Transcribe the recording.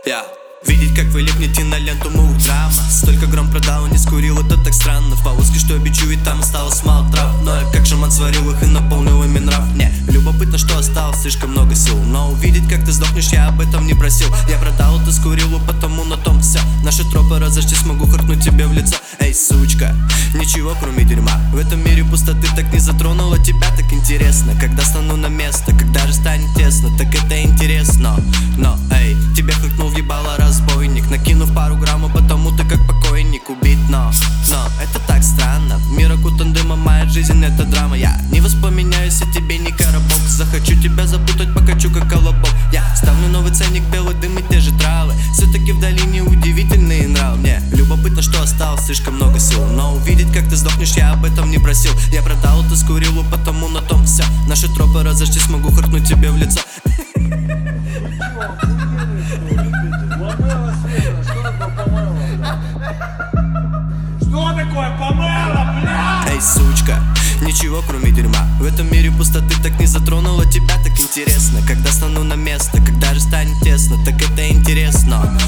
Видеть, как вы липнете на ленту моих драма. Столько грамм продал и не скурил, это так странно. В повозке, что обичу, ведь там осталось мало трав. Но я как шаман сварил их и наполнил ими нрав. Мне любопытно, что осталось слишком много сил. Но увидеть, как ты сдохнешь, я об этом не просил. Я продал это скурилу, потому на том все. Наши тропы разошлись, смогу харкнуть тебе в лицо. Эй, сучка, ничего кроме дерьма. В этом мире пустоты так не затронула тебя, так интересно. Когда стану на место, когда же станет тесно, так это интересно. Но, эй, тебе харкнул в ебало разбойник, накинув пару граммов, потому ты как покойник убит. Но это так странно. Мир окутан дымом, моя жизнь это драма. Я не воспламеняюсь, а тебе не коробок. Захочу тебя запутать, покачу как колобок. Я ставлю новый ценник, белый дым и те же травы. Все-таки в долине удивительные нравы. Мне любопытно, что осталось слишком много сил. Но увидеть, как ты сдохнешь, я об этом не просил. Я продал это скурилу, потому на том все. Наши тропы разошлись, смогу харкнуть тебе в лицо. Что такое помело, бля? Эй, сучка, ничего кроме дерьма. В этом мире пустоты так не затронула тебя, так интересно. Когда стану на место, когда же станет тесно, так это интересно.